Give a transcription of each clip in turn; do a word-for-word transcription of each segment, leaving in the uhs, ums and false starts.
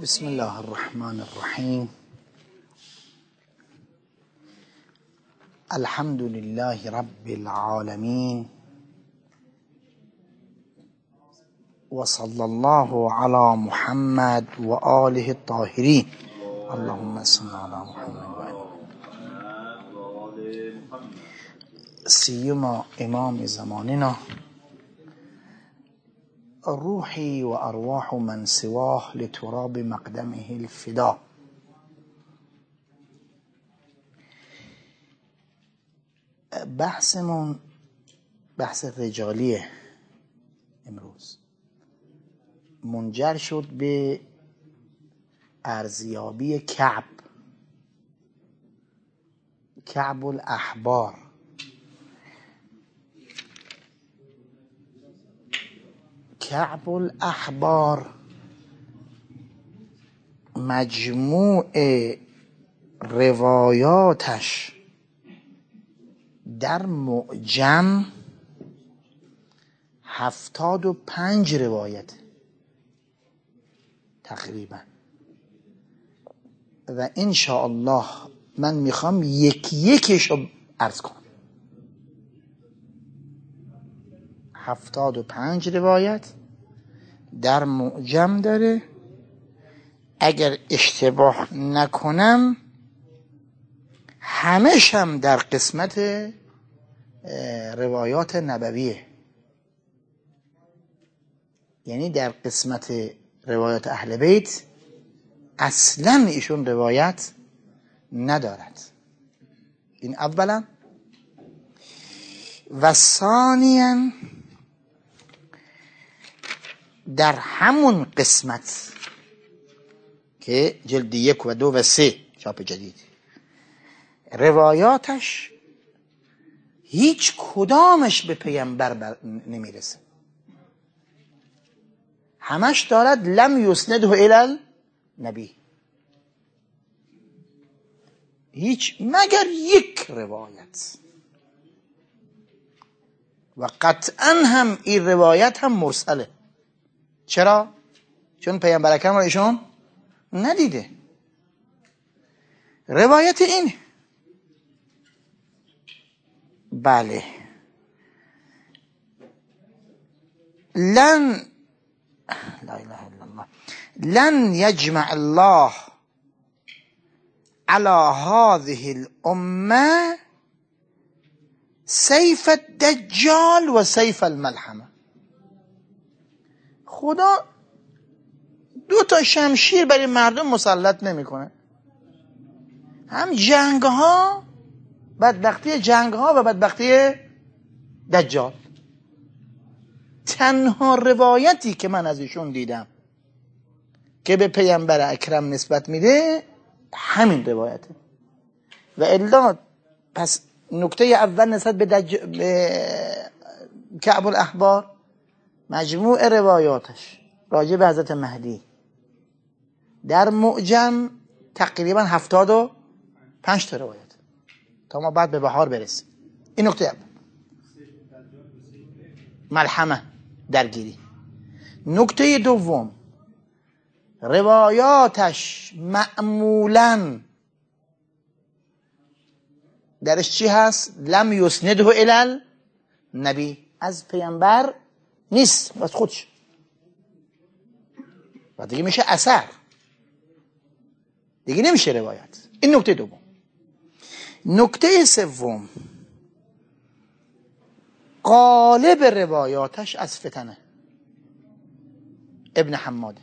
بسم الله الرحمن الرحیم. الحمد لله رب العالمین و صلی الله علی محمد و آله الطاهرین. اللهم صل علی محمد و آله سیما امام زماننا روحی و ارواح من سواه لتراب مقدمه الفدا. بحثمون بحث رجالیه. امروز منجر شد به ارزیابی کعب کعب الاحبار. کعب الاحبار مجموع روایاتش در معجم هفتاد و پنج روایت تقریبا، و انشاءالله من میخوام یک یکش رو عرض کنم. هفتاد و پنج روایت در معجم داره. اگر اشتباه نکنم همش هم در قسمت روایات نبویه، یعنی در قسمت روایات اهل بیت اصلا ایشون روایت ندارد. این اولا. و ثانیاً در همون قسمت که جلد یک و دو و سه چاپ جدید روایاتش هیچ کدامش به پیامبر بر نمیرسه، همش دارد لم یسنده الی النبی، هیچ مگر یک روایت. و قطعا هم این روایت هم مرسله. چرا؟ چون پیامبر اکرم را ایشون ندیده. روایت این بله لن لا اله الا الله لن یجمع الله على هذه الامه سیف الدجال و سیف الملحمه. خدا دو تا شمشیر برای مردم مسلط نمیکنه، هم جنگ ها، بدبختی جنگ ها و بدبختی دجال. تنها روایتی که من از ایشون دیدم که به پیامبر اکرم نسبت میده همین روایته. و الا پس نکته اول نسبت به, دج... به کعب الاحبار مجموع روایاتش راجع به حضرت مهدی در معجم تقریبا هفتاد و پنج تا روایت تا ما بعد به بهار برسیم. این نکته اول، ملحمه درگیری. نکته دوم، روایاتش معمولاً درش چی هست؟ لم یسنده الی النبی، از پیامبر نیست، از خودش. و دیگه میشه اثر، دیگه نمیشه روایت. این نکته دوم. نکته سوم، غالب روایاتش از فتنه ابن حماد.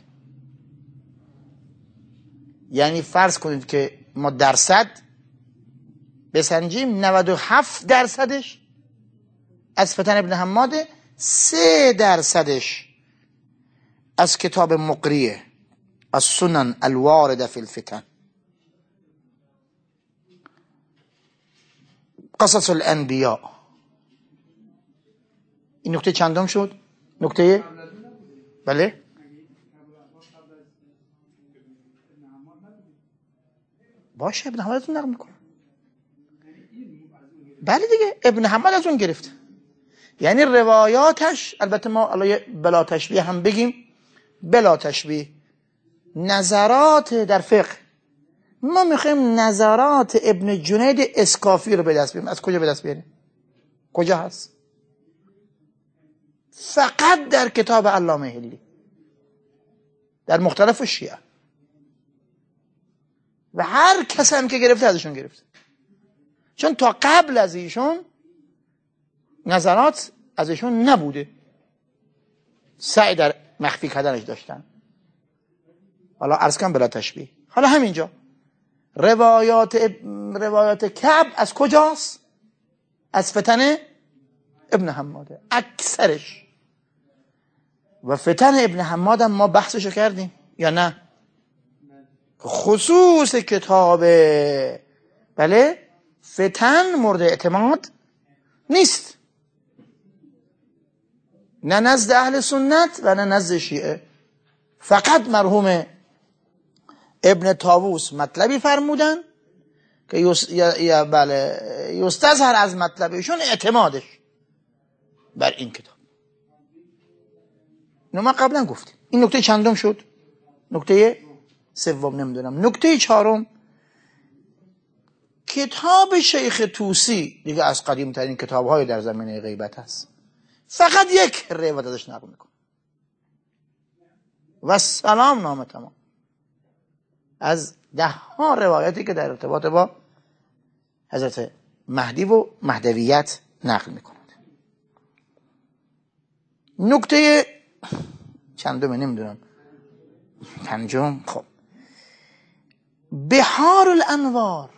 یعنی فرض کنید که ما درصد بسنجیم، نود و هفت درصدش از فتن ابن حماده، سه درصدش از کتاب مقریه از سنن الوارده فی الفتن، قصص الانبیاء. این نکته چندم شد؟ نکته بله باشه، ابن حماد از اون نقل میکنه. بله دیگه، ابن حماد از اون گرفت. یعنی روایاتش، البته ما بلا تشبیه هم بگیم، بلا تشبیه نظرات در فقه، ما میخوایم نظرات ابن جنید اسکافی رو به دست بیاریم. از کجا به دست بیاریم؟ کجا هست؟ فقط در کتاب علامه حلی، در مختلف شیعه، و هر کس هم که گرفته ازشون گرفته، چون تا قبل از ایشون نظرات ازشون نبوده، سعی در مخفی کردنش داشتن. حالا عرض کنم بلا تشبیه. حالا همینجا روایات روایات کعب از کجاست؟ از فتن ابن حماده اکثرش. و فتن ابن حماد هم ما بحثشو کردیم یا نه؟ خصوص کتاب بله فتن مورد اعتماد نیست، نه نزد اهل سنت و نه نزد شیعه. فقط مرحوم ابن طاووس مطلبی فرمودن که یست... یا... یا بله یستظهر از مطلبشون اعتمادش بر این کتاب. اینو ما قبلا گفتیم. این نکته چندم شد؟ نکته سوم. نمیدونم نکته چهارم، کتاب شیخ طوسی دیگه از قدیم ترین کتاب های در زمینه غیبت هست، فقط یک روایت ازش نقل میکنه و سلام نامه تمام از ده ها روایتی که در ارتباط با حضرت مهدی و مهدویت نقل میکنه. نکته چندمه نمیدونم، پنجم. خب بحار الانوار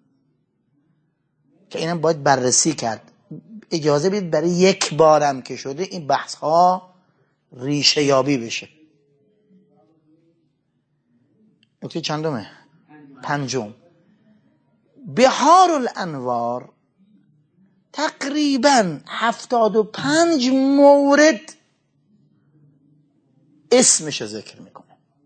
که اینم باید بررسی کرد. اجازه بدید برای یک بارم که شده این بحث ها ریشه یابی بشه. نکته چندمه؟ پنجم. بحار الانوار تقریبا هفتاد و پنج مورد اسمش ذکر میکنه.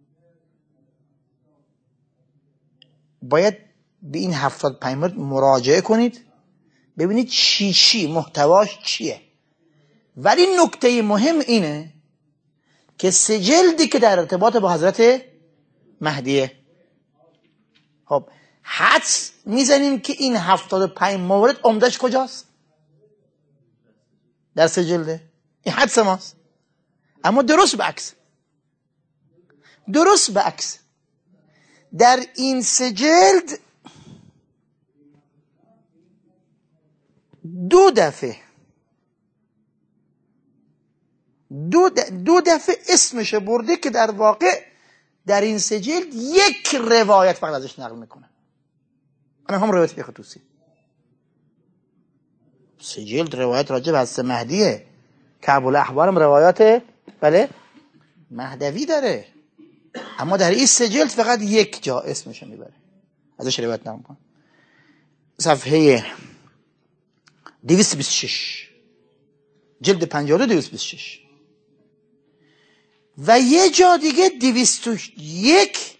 باید به این هفتاد و پنج مورد مراجعه کنید ببینید چی چی محتواش چیه. ولی نکته مهم اینه که سه جلدی که در ارتباط با حضرت مهدیه. خب حدس میزنیم که این هفتاد و پنج مورد عمدش کجاست؟ در سه جلده. این حدس ماست. اما درست بعکس، درست بعکس در این سه جلد دو دفعه دو, دو دفعه اسمش برده که در واقع در این سه جلد یک روایت فقط ازش نقل میکنه. انا هم روایت شیخ طوسی. سه جلد روایت راجع به حضرت مهدیه. کعب الاحبار هم روایات بله مهدوی داره، اما در این سه جلد فقط یک جا اسمش میبره ازش روایت نقل میکنه. صفحه دویست و بیست و شش، جلد پنجاه و دو دویست و بیست و شش. و یه جا دیگه دویست و یک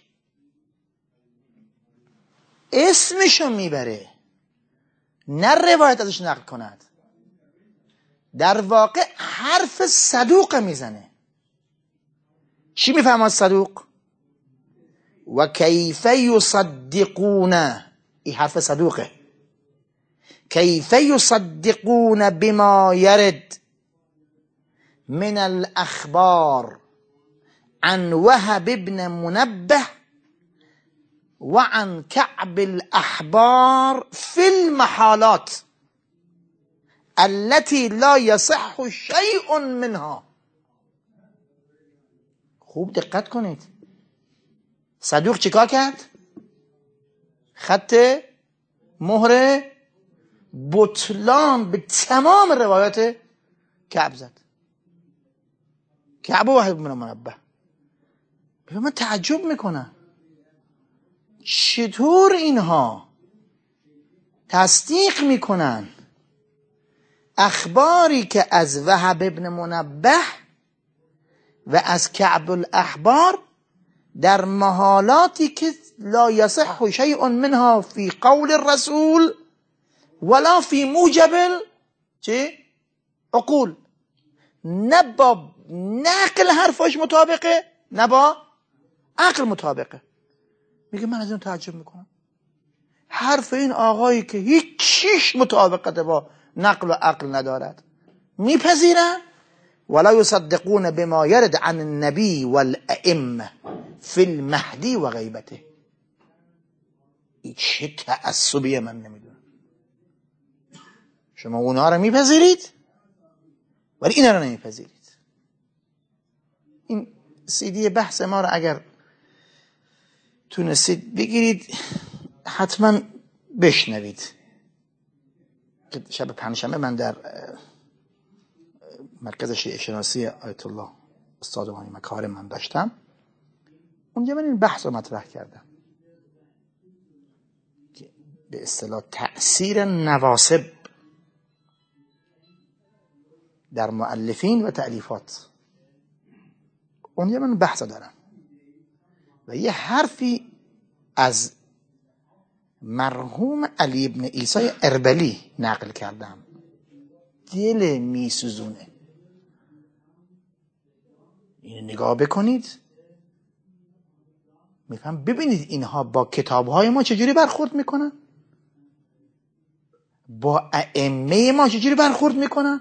اسمشو میبره، نه روایت ازش نقل کند. در واقع حرف صدوق میزنه. چی میفهمد صدوق؟ و کیف یصدقون، این حرف صدوقه. کیف یصدقون بما یرد من الاخبار عن وهب ابن منبه و عن كعب الاحبار في المحالات التي لا يصح شيء منها. خوب دقت کنید. صدوق چیکار کرد؟ خط مهر بطلان به تمام روایات کعب زد. کعب و وهب بن منبه. من تعجب میکنم چطور اینها تصدیق میکنن اخباری که از وهب ابن منبه و از کعب الاحبار در محالاتی که لا یصح شیء منها فی قول الرسول ولا فی موجب چه؟ عقول، نه با نقل حرفاش مطابقه نه با عقل مطابقه. میگه من از این تعجب میکنم، حرف این آقایی که هیچ چیش مطابقت با نقل و عقل ندارد میپذیرن. ولا يصدقون بما يرد عن النبي والائمه في المهدی و غیبته. این چه تعصبیه من نمیدونم. شما اونا رو میپذیرید ولی اینا رو نمیپذیرید. این سیدی بحث ما رو اگر تونستید بگیرید حتما بشنوید. شب پنجشنبه من در مرکز شیعه شناسی آیت الله استاد مانی مکارم من داشتم، اونجا من این بحث رو مطرح کردم که به اصطلاح تأثیر نواسب در مؤلفین و تألیفات. اونجا من بحث دارم و یه حرفی از مرحوم علی ابن عیسی اربلی نقل کردم، دل می سوزونه. این نگاه بکنید میفهم، ببینید اینها با کتابهای ما چجوری برخورد میکنن، با ائمه ما چجوری برخورد میکنن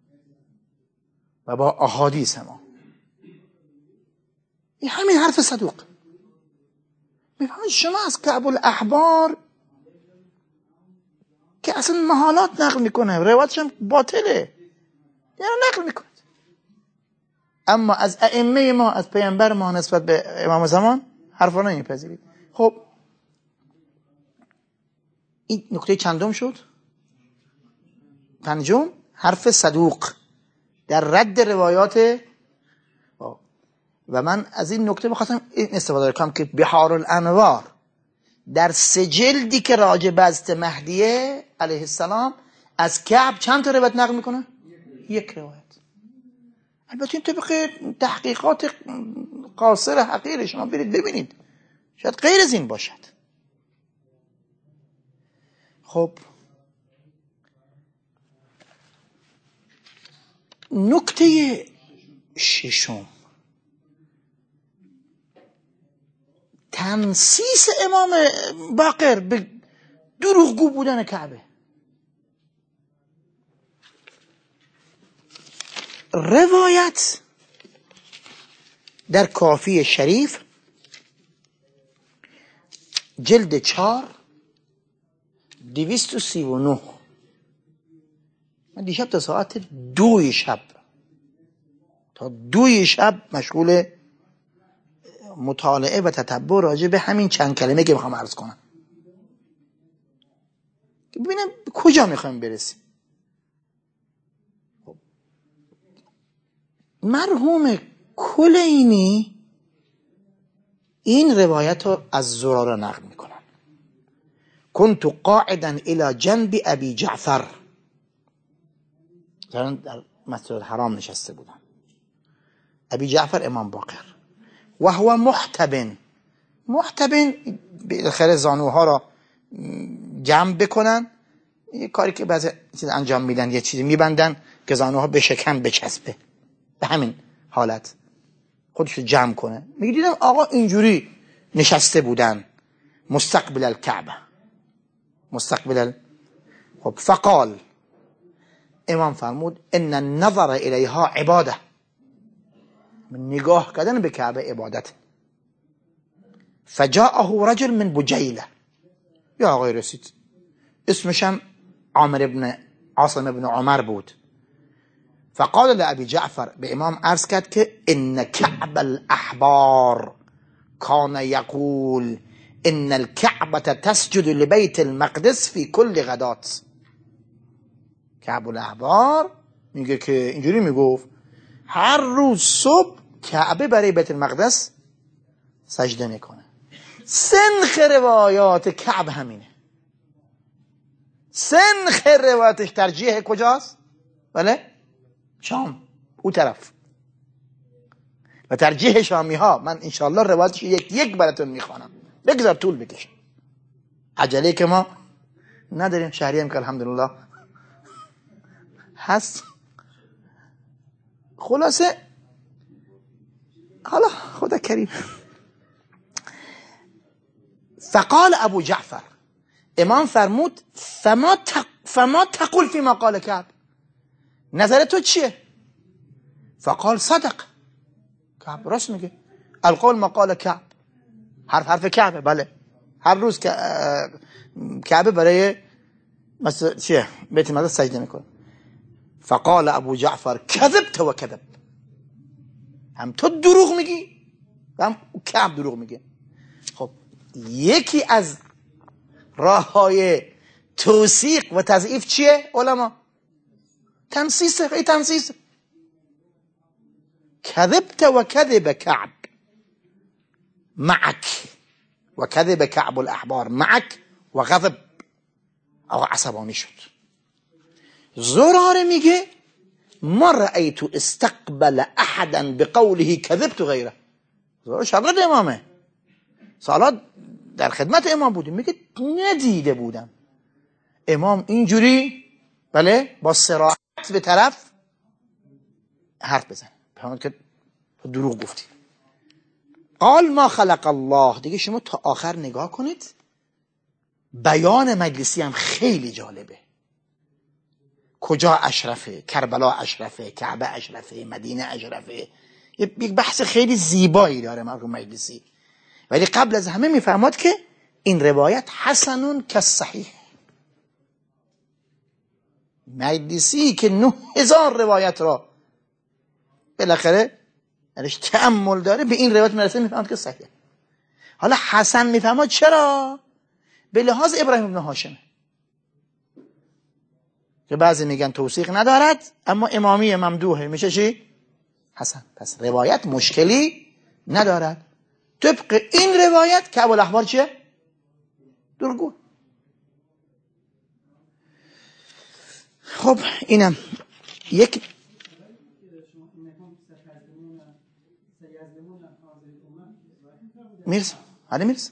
و با احادیث ما. این همین حرف صدوق. میفهمید شما از کعب الاحبار که اصلا محالات نقل میکنه، روایتش هم باطله، یعنی نقل میکنه، اما از ائمه ما، از پیامبر ما نسبت به امام زمان حرفا نمیپذیرید. خب این نکته چندم شد؟ پنجم، حرف صدوق در رد روایات. و من از این نکته بخواستم این استفاده کنم که بحار الانوار در سه جلدی که راجع به حضرت مهدیه علیه السلام از کعب چند تا روایت نقل میکنه؟ یک روایت. البته این طبق تحقیقات قاصر حقیر شما برید ببینید، شاید غیر از این باشد. خب نکته ششم، تنسیس امام باقر به دروغگو بودن کعبه. روایت در کافی شریف جلد چار دویست و سی و نه. من دیشب تا ساعت دوی شب تا دوی شب مشغول مطالعه و تتبع راجع به همین چند کلمه که میخوام عرض کنم، ببینم کجا میخوایم برسیم. مرحوم کلینی این روایت رو از زراره نقل میکنن. كنت قاعدا الى جنب ابی جعفر، در مسجد الحرام نشسته بودن. ابی جعفر امام باقر و هو محتبن. محتبن بالاخره زانوها را جمع بکنن، یه کاری که بعضی چیز انجام میدن، یه چیزی میبندن که زانوها به شکم بچسبه، به همین حالت خودش رو جمع کنه. میگه دیدم آقا اینجوری نشسته بودن مستقبل الکعبه، مستقبل ال... خب فقال، امام فرمود ان النظر الیها عباده، نگاه کردن به کعبه عبادت. فجاءه رجل من بجیله، یا آقای رسید، اسمشم عامر ابن عاصم ابن عمر بود. فقال لأبي جعفر، به امام عرض کرد که ان کعب الاحبار کان یقول ان الكعبة تسجد لبیت المقدس فی کل غدات. کعب الاحبار میگه که اینجوری میگفت هر روز صبح کعبه برای بیت المقدس سجده میکنه. سنخ روایات کعب همینه، سنخ روایاتش ترجیح کجاست؟ بله شام، او طرف. و ترجیح شامی ها من انشاءالله روایتش یک یک براتون میخوانم، بگذار طول بکشه، عجله که ما نداریم، شهری هم که الحمدلله هست. خلاصه حالا خدا کریم. فقال ابو جعفر، امام فرمود فما, تق... فما تقول فيما قال کعب، نظر تو چیه؟ فقال صدق، کعب راست میگه، القول ما قال کعب، حرف حرف کعبه. بله هر روز که کعبه برای مثلا چیه بیت المقدس سجده میکنه. فقال ابو جعفر کذبت و کذب، هم تو دروغ میگی هم کعب دروغ میگه. خب یکی از راه های توثیق و تضعیف چیه علما؟ تنصیصه. خیلی تنصیصه. کذبت و کذب کعب معک و کذب کعب الاحبار معک و غضب، آقا عصبانی شد. زراره میگه ما رأیت استقبل احدا بقوله کذبت غیره. زراره شاگرد امامه، سالات در خدمت امام بودیم، میگه ندیده بودم امام اینجوری بله با صراحت به طرف حرف بزن، همون که دروغ گفتی. قال ما خلق الله. دیگه شما تا آخر نگاه کنید، بیان مجلسی هم خیلی جالبه. کجا اشرفه؟ کربلا اشرفه، کعبه اشرفه، مدینه اشرفه. یک بحث خیلی زیبایی داره مرحوم مجلسی، ولی قبل از همه میفهمد که این روایت حسنون که صحیح. مجلسی که نه هزار روایت را بالاخره درش تأمل داره، به این روایت میرسه میفهمد که صحیح. حالا حسن میفهمد چرا؟ به لحاظ ابراهیم ابن هاشم که بعضی میگن توثیق ندارد اما امامی ممدوحه، میشه چی؟ حسن. پس روایت مشکلی ندارد. طبق این روایت کعب الاحبار چیه؟ دروغگو. خب اینم یک میرسه. حالا میرسه.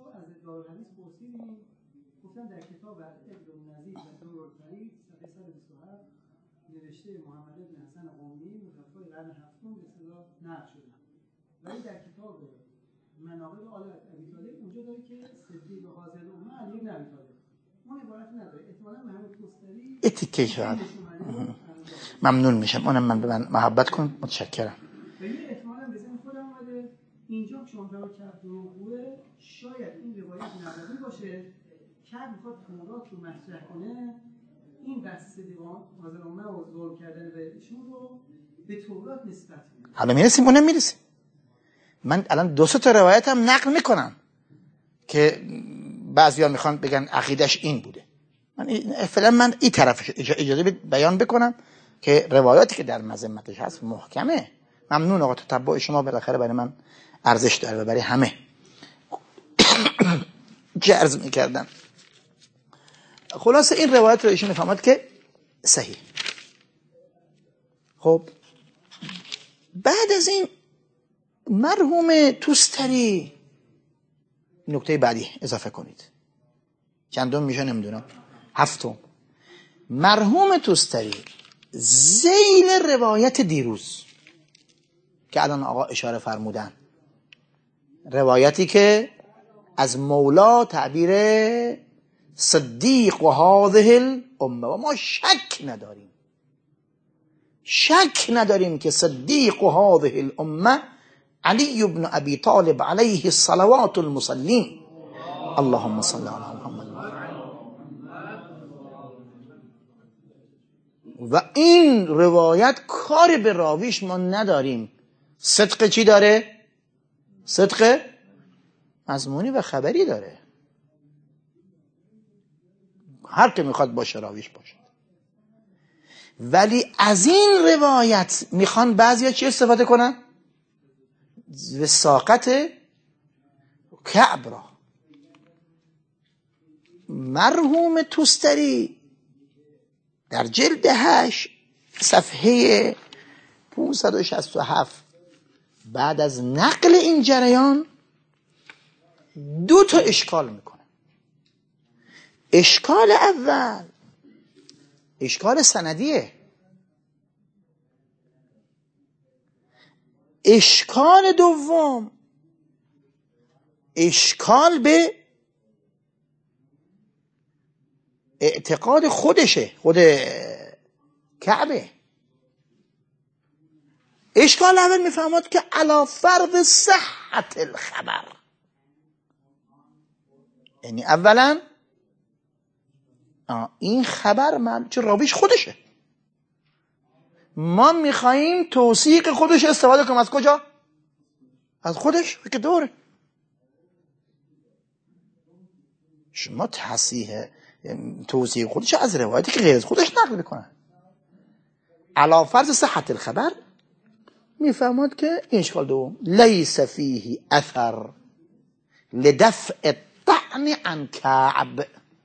ولی در کتاب مناقب آل ابی طالب اونجا داره که صدیق و حاضر الامه علی بن ابی طالب. اون عبارت نداره. احتمالاً محمد توستری اتیکه شد. ممنون میشم. اونم من به من محبت کن. متشکرم. ولی احتمالاً به ذهن خودم اومده اینجا که شما فرض کرد دروغه، شاید این روایت نبوی باشه که میخواد تورات رو مطرح کنه، این بحث صدیق و حاضر الامه و ظلم کردن به ایشون رو به تورات نسبت میده. حالا میرسیم اونم میرسیم. من الان دو سه تا روایت هم نقل میکنم که بعضیا میخوان بگن عقیدش این بوده. من فعلا من این طرفش اجازه بیان بکنم که روایاتی که در مذمتش هست محکمه. ممنون آقا، تتبع شما بالاخره برای من ارزش داره و برای همه. چه عرض میکردم؟ خلاصه این روایت رو ایشون فهمید که صحیح. خب بعد از این مرحوم توستری نکته بعدی اضافه کنید. چندم میشه نمیدونم، هفتم. مرحوم توستری ذیل روایت دیروز که الان آقا اشاره فرمودن، روایتی که از مولا تعبیر صدیق و هذه الامه، و ما شک نداریم شک نداریم که صدیق و هذه الامه علی بن ابی طالب علیه الصلوات المصلین. اللهم صل علی محمد. و این روایت کاری به راویش ما نداریم. صدق چی داره؟ صدق مضمونی و خبری داره. هر که میخواد باشه راویش باشه. ولی از این روایت میخوان بعضیا چی استفاده کنن؟ وثاقت کعب را. مرحوم توستری در جلد هشت صفحه پانصد و شصت و هفت بعد از نقل این جریان دو تا اشکال میکنه. اشکال اول اشکال سندیه. اشکال دوم اشکال به اعتقاد خودشه، خود کعبه. اشکال اول میفهمد که علا فرض صحت الخبر، یعنی اولا این خبر من چه راویش خودشه، ما میخواییم توثیق خودش استفاده کنیم. از کجا؟ از خودش که دوره. شما تصحیح توثیق خودش از روایتی که غیر از خودش نقل میکنن. علا فرض صحت الخبر میفهمد که این اشکال دوم لیس فیه اثر لدفع الطعن عن کعب،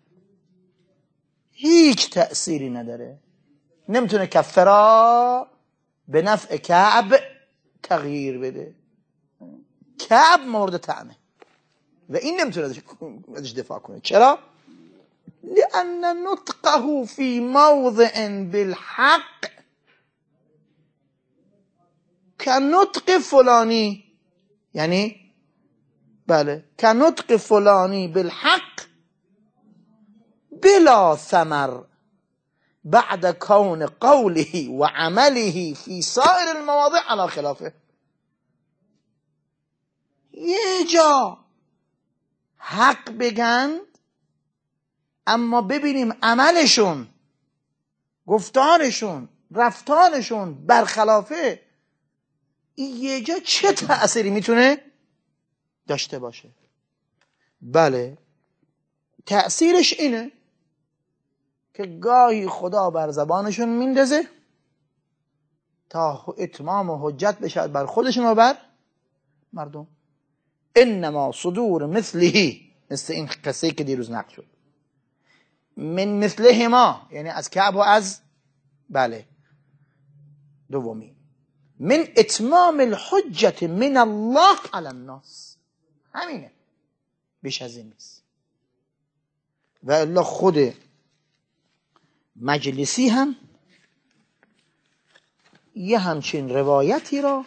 هیچ تأثیری نداره، نمیتونه کفرا به نفع کعب تغییر بده. کعب مورد طعنه و این نمیتونه ازش دفاع کنه. چرا؟ لأن نطقه في موضع بالحق كنطق فلانی، یعنی بله كنطق فلانی بالحق بلا ثمر بعد كون قوله وعمله في سائر المواضع على خلافه. یه جا حق بگن اما ببینیم عملشون، گفتارشون، رفتارشون برخلافه، این یه جا چه تأثیری میتونه داشته باشه؟ بله تأثیرش اینه که گاهی خدا بر زبانشون میندازه تا اتمام و حجت بشه بر خودشون و بر مردم. انما صدور مثله، مثل این قصه که دیروز نقل شد، من مثله ما یعنی از کعب و از بله دومی، من اتمام الحجت من الله علی الناس، همینه، بیش از این نیست. و الا خود مجلسی هم یه همچین روایتی را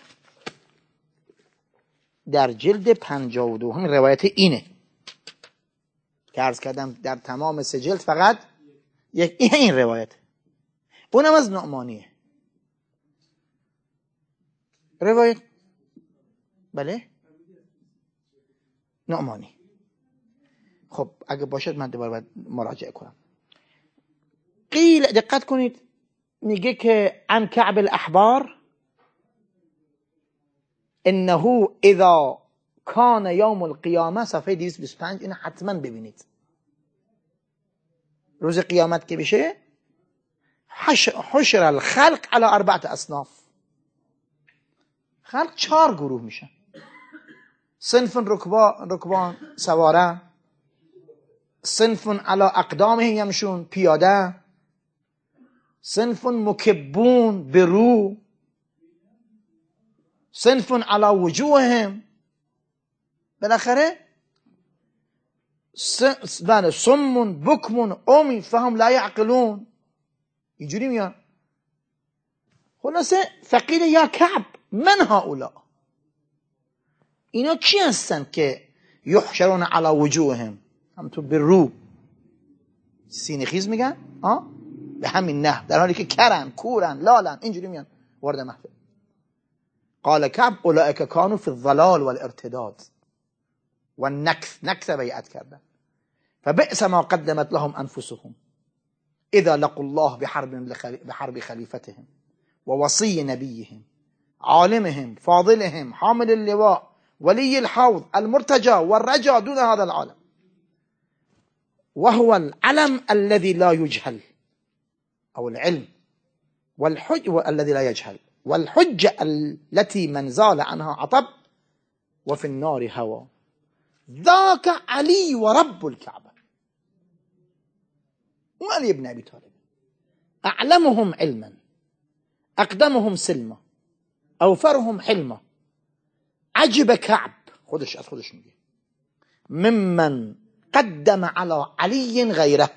در جلد پنجاه و دو، همین روایت اینه که عرض کردم در تمام سه جلد فقط یک این روایت، اونم از نعمانیه روایت، بله نعمانی. خب اگه باشد من دوباره باید مراجعه کنم. قیل، دقت کنید، میگه که عن کعب الاحبار انه اذا کان یوم القیامه، صفحه دویست و بیست و پنج، اینو حتما ببینید. روز قیامت که بشه حشر الخلق على اربعه اصناف، خلق چهار گروه میشن. صنف رکبان رکبان سواره، صنف على اقدامهم یمشون پیاده، صنف مکبون برو، صنف على وجوههم، بالاخره بله صم بکم عمی فهم لا یعقلون، اینجوری میان. خلاصه فقیل یا کعب من هؤلاء، اینا کی هستن که یحشرون علی وجوههم، هم تو برو سینه خیز میگن آه به همین نه، در حالی که کرن کورن لالن اینجوری میان وارد محفل. قال کعب اولئک کانوا فی الضلال والارتداد و النکث، نکث بیعت کردن. فبئس ما قدمت لهم انفسهم اذا لقوا الله بحرب بحرب خلیفتهم ووصي نبيهم عالمهم فاضلهم حامل اللواء ولي الحوض المرتجى والرجى دون هذا العالم، وهو العلم الذي لا يجهل، أو العلم والحج الذي لا يجهل، والحجة التي من زال عنها عطب وفي النار هوى، ذاك علي ورب الكعبة، وعلي بن أبي طالب، أعلمهم علما أقدمهم سلمة أوفرهم حلمة، عجب كعب، خودش از خودش میگه، ممن قدم على علی غیره،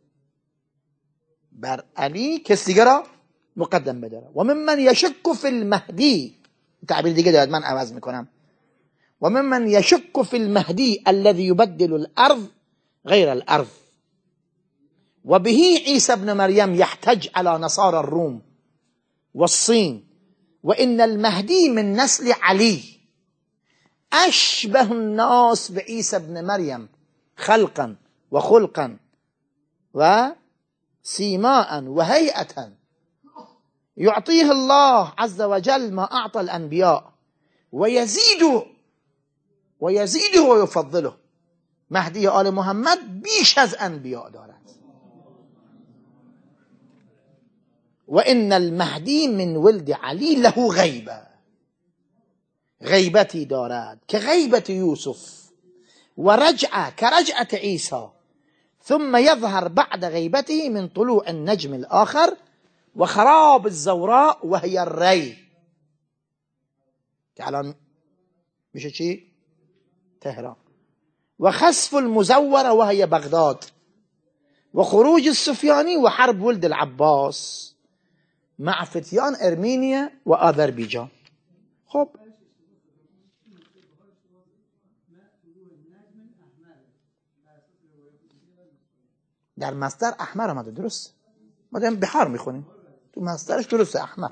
بر علی کسی دیگه را مقدم بداره. و ممن یشک فی المهدی، تعبیر دیگه دارد من عوض میکنم، و ممن یشک فی المهدی الذي يبدل الارض غیر الارض و بهی عیسی ابن مریم یحتج على نصارى الروم والصین و ان المهدی من نسل علی اشبه الناس بعیسی ابن مریم خلقا و خلقا و سیماء و هیئة یعطیه الله عز وجل ما اعطى الانبیاء و یزید و یزیده و یفضله. مهدی آل محمد بیش از انبیاء دارد. و ان المهدی من ولد علی له غیبه، غیبتی دارد که غیبت یوسف، و رجعه که رجعت عیسی، ثم يظهر بعد غیبته من طلوع النجم الآخر و خراب الزوراء و هی الری، که الان میشه چی؟ تهران. و خسف المزوره و هی بغداد و خروج السفیانی و حرب ولد العباس مع فتیان ارمینیا و آذربایجان. خب در مصدر احمر آمده، درست؟ ما داریم بحار میخونیم، تو مصدرش درسته احمر.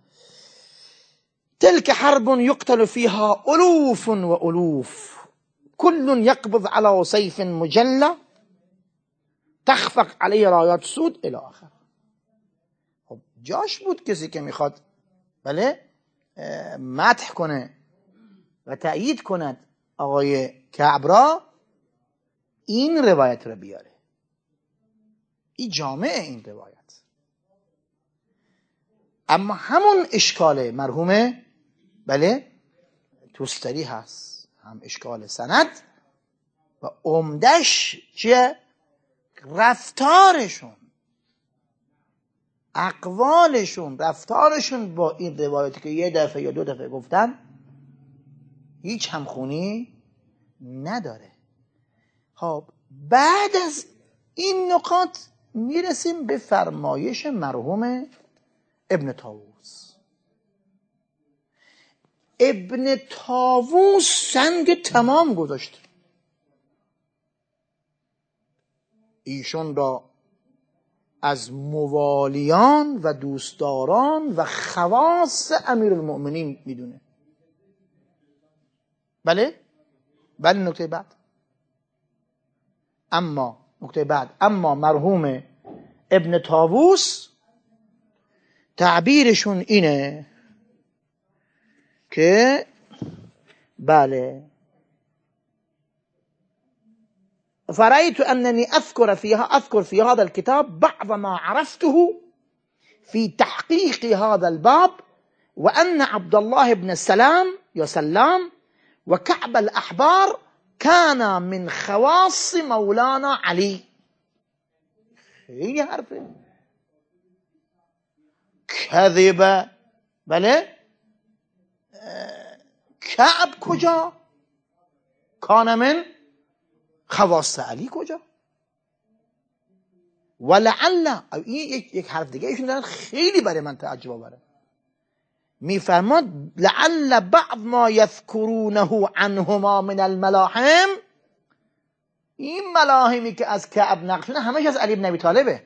تلك حرب يقتل فيها ألوف وألوف كل يقبض على سيف مجلى تخفق عليه رايات سود الى آخر. خب جاش بود کسی که میخواد بله مدح کنه و تأیید کند آقای کعب را، این روایت را بیاره. این جامعه این روایت. اما همون اشکال مرحوم بله توستری هست، هم اشکال سند و عمدش چیه؟ رفتارشون، اقوالشون، رفتارشون با این روایتی که یه دفعه یا دو دفعه گفتن هیچ همخونی نداره. خب بعد از این نکات میرسیم به فرمایش مرحوم ابن طاووس. ابن طاووس سنگ تمام گذاشت. ایشون را از موالیان و دوستداران و خواص امیرالمؤمنین میدونه. بله؟ بله. نکته بعد اما نکته بعد اما مرحوم ابن طاووس تعبیرشون اینه که بله فرأيت أنني أذكر فيها أذكر في هذا الكتاب بعض ما عرفته في تحقيق هذا الباب وأن عبد الله بن السلام يا سلام وكعب الأحبار كان من خواص مولانا علي. خیلی حرفه کذبه. بله کعب کجا؟ کان من خواص علی کجا؟ ولعل این یک حرف دیگه ایشون دارن خیلی برای من تعجب آوره. میفرماد لعل بعض ما یذکرونه عنهما من الملاحم، این ملاحمی که از کعب نقل شده همش از علی بن ابی طالبه.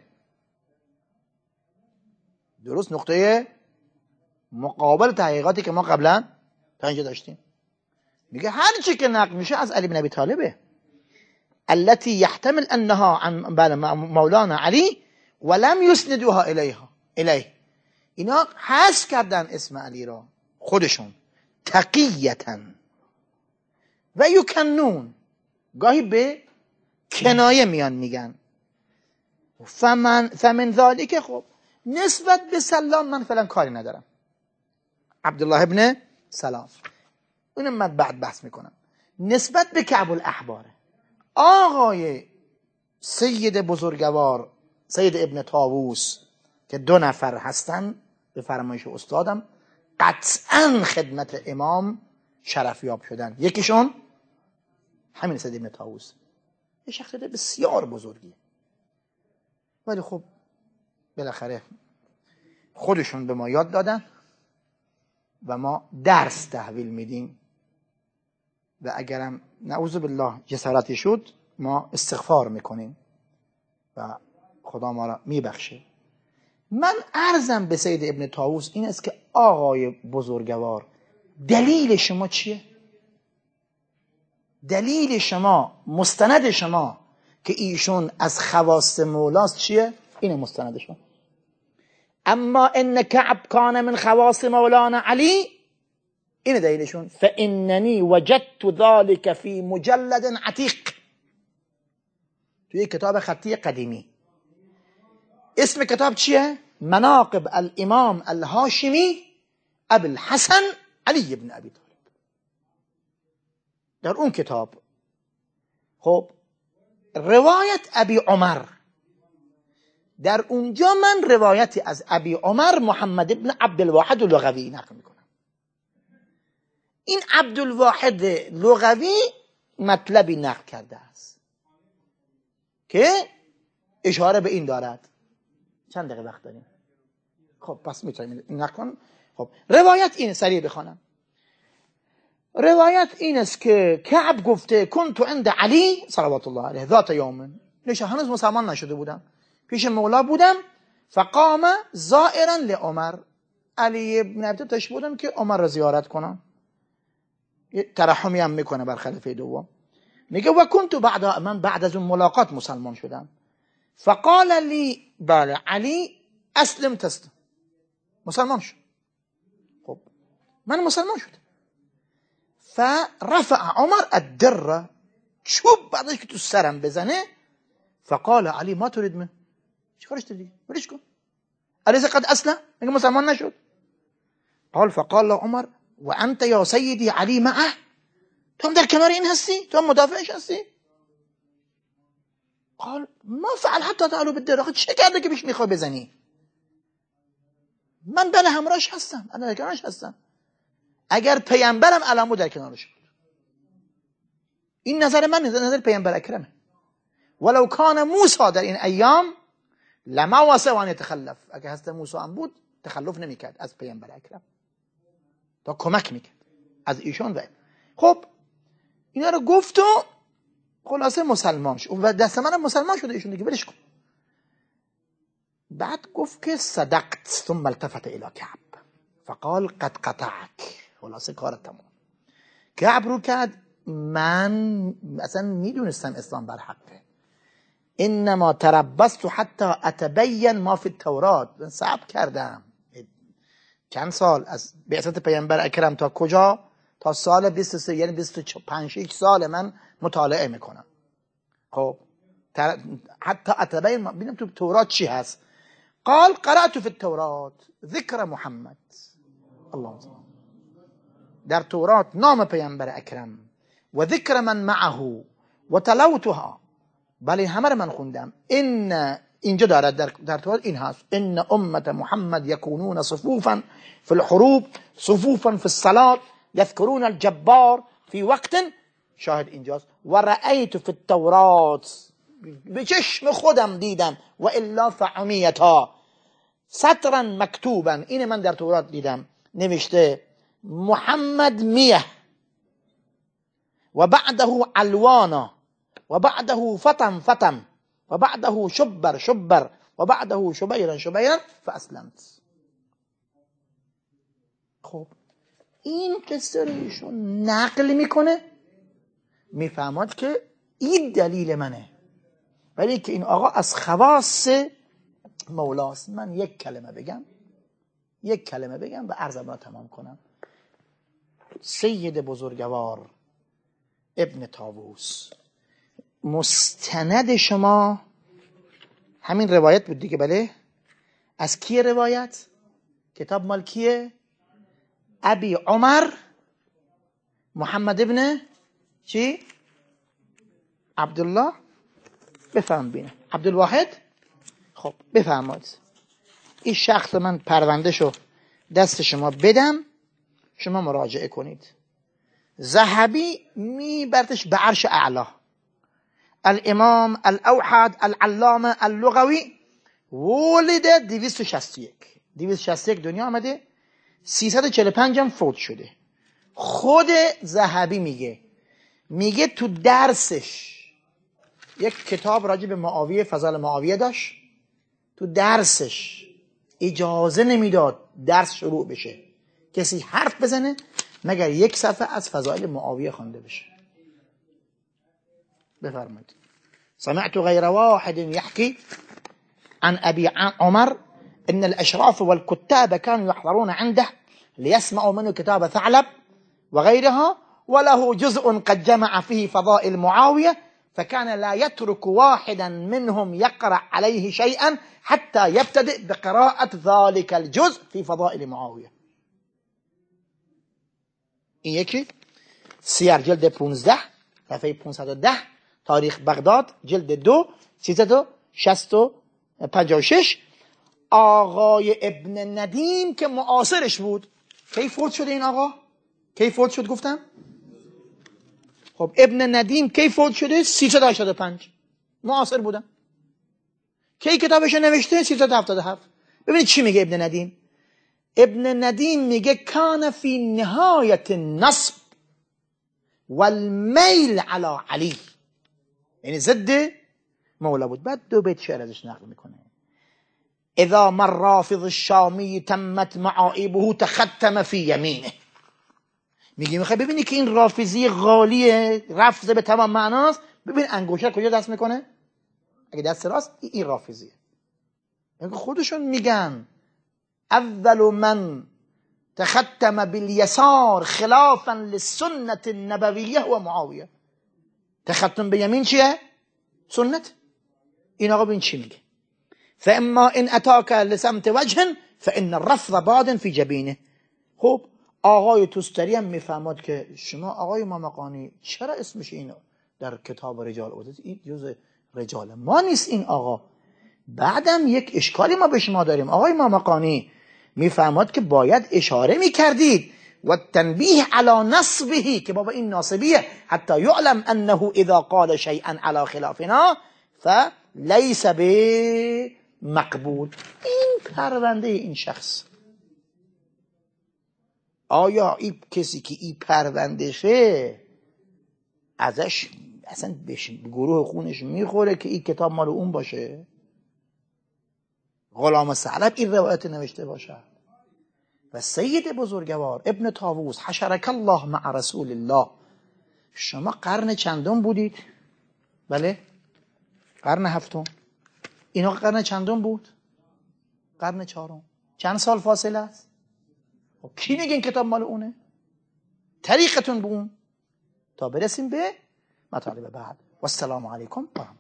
درست نقطه مقابل تحقیقاتی که ما قبلا تا اینجا داشتیم. میگه هر چی که نقل میشه از علی بن ابی طالبه. التي يحتمل انها عن مولانا علی ولم يسندوها الیها الیه. اینا حذف کردن اسم علی را خودشون تقیتا و یکنون، گاهی به کنایه میان میگن فمن فمن ذالک. خب نسبت به سلام من فعلا کاری ندارم، عبدالله ابن سلام، اونم من بعد بحث میکنم. نسبت به کعب الاحبار آقای سید بزرگوار سید ابن طاووس که دو نفر هستن به فرمایش استادم قطعا خدمت امام شرفیاب شدن. یکیشون همین سید ابن طاووس، یه شخصیت بسیار بزرگیه، ولی خب بالاخره خودشون به ما یاد دادن و ما درس تحویل میدیم و اگرم نعوذ بالله جسارتی شد ما استغفار میکنیم و خدا ما را میبخشه. من عرضم به سید ابن طاووس این است که آقای بزرگوار دلیل شما چیه؟ دلیل شما، مستند شما که ایشون از خواص مولاست چیه؟ اینه مستند شما. اما ان کعب کان من خواص مولانا علی، این دلیلشون. فاننی وجدت ذلك فی مجلد عتیق، توی کتاب خطی قدیمی. اسم کتاب چیه؟ مناقب الامام الهاشمی ابی الحسن علی بن ابی طالب. در اون کتاب خب روایت ابی عمر، در اونجا من روایتی از ابی عمر محمد بن عبدالواحد لغوی نقل میکنم. این عبدالواحد لغوی مطلبی نقل کرده است که اشاره به این دارد. چند دقیقه وقت داریم؟ خب پس میتونیم نقل کنم. خب روایت این، سریع بخوانم. روایت این است که کعب گفته کنت عند علی صلوات الله علیه ذات یوم، نشه هنوز مسلمان نشده بودم، پیش مولا بودم. فقام زائرا لعمر، علی ابن ابی طالب تشریف بودم که عمر را زیارت کنم، ترحمی هم میکنه بر خلیفه دوم. میگه و کنت بعد، من بعد از اون ملاقات مسلمان شدم. فقال لی، بله علی اسلم تسلم، مسلمان شد. خب من مسلمان شدم. فرفع عمر الدره، چوب بعدش که تو سرم بزنه. فقال علی ما تريد منه، چیکارش داری؟ ولش کن، الیس قد اسلم، میگه مسلمان نشد. قال فقال عمر و انت یا سیدی علی معه، تو هم در کنار این هستی، تو هم مدافعش هستی. قال ما فعل حتی تعالوا بالدره، چه کرده که بیش میخوای بزنی؟ من بله همراهش هستم، انا در کنارش هستم. اگر پیامبرم علمو در کنارش بود. این نظر من، نظر پیامبر اکرمه. ولو کان موسی در این ایام لما واسه وان يتخلف، اگر هست موسی هم بود تخلف نمیکرد از پیامبر اکرم، تا کمک میکرد از ایشون. و خب اینا رو گفت و خلاصه مسلمان شد و دست من مسلمان شده ایشون دیگه، ولش کن. بعد گفت که صدقت، ثم التفت الى کعب فقال قد قطعك، خلاصه کار تمام. کعب رو کرد من اصلا میدونستم اسلام بر حقه، انما تربصت حتی اتبین ما فی التورات، من صبر کردم چند سال از بعثت پیامبر اکرم تا کجا؟ تا سال بیست و سه، یعنی بیست و پنج سال من مطالعه میکنم. خب تر... حتی اتبین ببینم تو تورات چی هست. قال قرأت فی التورات ذکر محمد، اللهم صل، در تورات نام پیامبر اکرم و ذکر من معه و تلوتها، بله همه رو من خوندم. این اینجا دارد در, در تورات این هست ان امت محمد یکونون صفوفا فی الحروب صفوفا فی الصلاة یذکرون الجبار فی وقت، شاهد اینجاست. و رأیت فی التورات، به چشم خودم دیدم، و الا فعمیتا سطرا مکتوبا، این من در تورات دیدم نوشته محمد میه و بعده علوانا و بعده فتم فتم و بعده شبر شبر و بعده شبیرا شبیرا فاسلمت. خب این قصه رو ایشون نقل میکنه، میفهمد که این دلیل منه، ولی که این آقا از خواص مولاست. من یک کلمه بگم یک کلمه بگم و عرضم را تمام کنم. سید بزرگوار ابن طاووس، مستند شما همین روایت بود دیگه، بله؟ از کیه روایت؟ کتاب مال کیه؟ ابی عمر محمد ابن چی؟ عبدالله، بفهم بینه عبدالواحد. خب بفهمید این شخص من پرونده شو دست شما بدم، شما مراجعه کنید. ذهبی میبرتش به عرش اعلا. الامام الاوحد العلامه اللغوی ولد دویست و شصت و یک دویست و شصت و یک دنیا آمده، سیصد و چهل و پنج هم فوت شده. خود ذهبی میگه میگه تو درسش یک کتاب راجع به معاویه، فضل معاویه داشت، تو درسش اجازه نمیداد درس شروع بشه کسی حرف بزنه مگر یک صفحه از فضائل معاویه خوانده بشه. بفرمایید. سمعت غير واحد يحكي عن أبي عمر إن الأشراف والكتاب كانوا يحضرون عنده ليسمعوا منه كتاب ثعلب وغيرها، وله جزء قد جمع فيه فضائل معاوية، فكان لا يترك واحدا منهم يقرأ عليه شيئا حتى يبتدئ بقراءة ذلك الجزء في فضائل معاوية. این یکی سیر جلد پونزده صفحه پانصد و ده، تاریخ بغداد جلد دو سیصد و شصت و پنجاه و شش. آقای ابن ندیم که معاصرش بود، کی فوت شده این آقا؟ کی فوت شد گفتم؟ خب ابن ندیم کی فوت شده؟ سیصد و هشتاد و پنج. معاصر بودن. کی کتابش نوشته؟ سیصد و هفتاد و هفت. ببینید چی میگه ابن ندیم. ابن ندیم میگه کان فی نهایت النصب والمیل علی علی، یعنی ضد مولا بود. بعد دو بیت شعر ازش نقل میکنه. اذا مر رافض الشامی تمت معایبه تختم فی یمینه. میگه میخوای ببینی که این رافضی غالیه، رفض به تمام معناست. ببین انگشتر کجا دست میکنه؟ اگه دست راست این رافضیه. خودشون میگن اول من تختم بالیسار خلافا للسنة النبویه و معاویه. تختم به یمین چیه؟ سنت. این آقا ببین چی میگه. فاما ان اتاک لسمت وجه فان الرفض باد فی جبینه. خب آقای توستری هم میفهمد که شما آقای مامقانی چرا اسمش اینو در کتاب رجال آوردید؟ این جز رجال ما نیست این آقا. بعدم یک اشکالی ما به شما داریم آقای مامقانی، میفهمد که باید اشاره میکردید و تنبیه علی نصبه که بابا این ناصبیه، حتی یعلم انه اذا قال شیئا علی خلافنا فلیس بمقبول. این پرونده این شخص، آیا این کسی که این پروندهشه ازش اصلا بشه گروه خونش میخوره که این کتاب مال اون باشه؟ غلام ثعلب این روایت نوشته باشه. و سید بزرگوار ابن طاووس حشرک الله مع رسول الله، شما قرن چندم بودید؟ بله قرن هفتم. اینا قرن چندم بود؟ قرن چهارم. چند سال فاصله است؟ خب کی میگه این کتاب مال اونه؟ طریقتون به اون تا برسیم به مطالب بعد. و السلام علیکم.